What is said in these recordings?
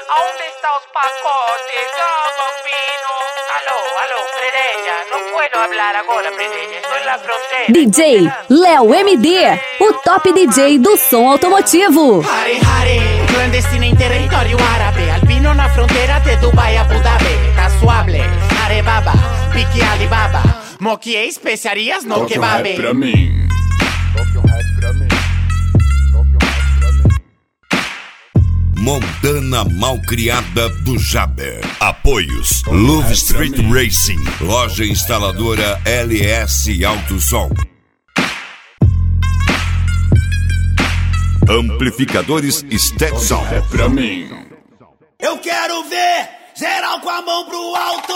¿Aonde están los pacotes? Bambino. Aló, Predeia. No puedo hablar agora, Predeia. Estou na fronteira. DJ Léo MD, o top DJ do som automotivo. Hare, clandestino em território árabe. Albino na fronteira de Dubai a Abu Dhabi. Casuable, Arebaba, pique Alibaba. Moque especiarias no kebab. Pra mim. Montana Malcriada do Jaber. Apoios Love Street Racing, loja instaladora LS Autosom. Amplificadores Stetson. É pra mim. Eu quero ver geral com a mão pro alto.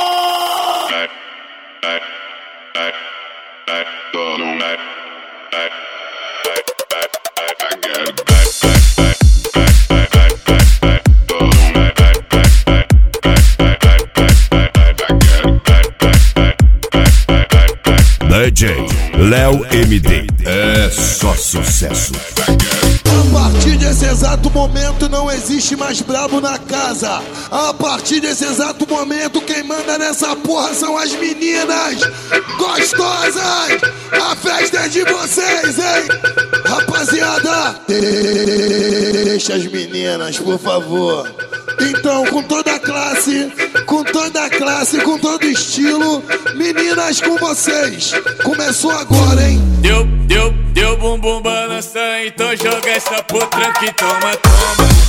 DJ Léo MD. É só sucesso. A partir desse exato momento não existe mais brabo na casa. A partir desse exato momento quem manda nessa porra são as meninas gostosas. A festa é de vocês, hein? Rapaziada, deixa as meninas, por favor. Então, com toda a classe, com todo estilo, meninas com vocês. Começou agora, hein? Deu bumbum balança, então joga essa potranca e toma.